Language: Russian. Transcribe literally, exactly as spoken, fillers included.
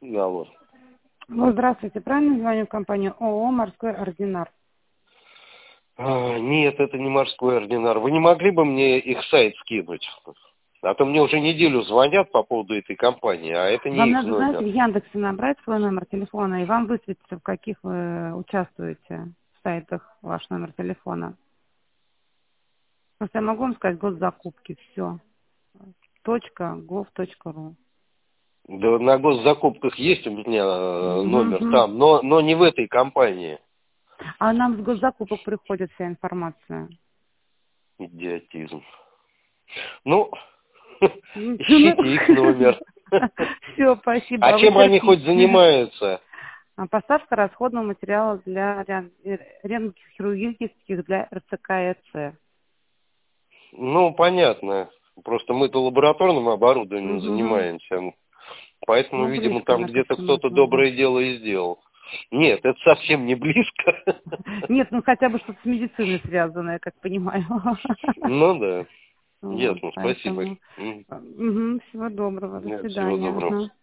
Алло. Ну, здравствуйте, правильно звоню в компанию ООО «Морской ординар»? А, нет, это не морской ординар. Вы не могли бы мне их сайт скинуть? А то мне уже неделю звонят по поводу этой компании, а это не Вам их надо, знаете, номер. в Яндексе набрать свой номер телефона, и вам высветится, в каких вы участвуете в сайтах, ваш номер телефона. Просто я могу вам сказать госзакупки, все. Точка гов точка ру. Да, на госзакупках есть у меня э, номер Мгм. там, но, но не в этой компании. А нам с госзакупок приходит вся информация. Идиотизм. Ну, Ну, ищите их номер. все, спасибо. А А вы чем они хоть терпите. занимаются? А Поставка расходного материала для рентгенхирургических для РЦК и ЭЦ. Ну, понятно. Просто мы-то лабораторным оборудованием Угу. занимаемся. Поэтому, Ну, видимо, близко, там мне ко где-то всему кто-то этому. доброе дело и сделал. Нет, это совсем не близко. Нет, ну хотя бы что-то с медициной связанное, как понимаю. Ну да, Вот, ясно, спасибо. поэтому. М, Угу, всего доброго, до да, всего свидания. доброго. Ага.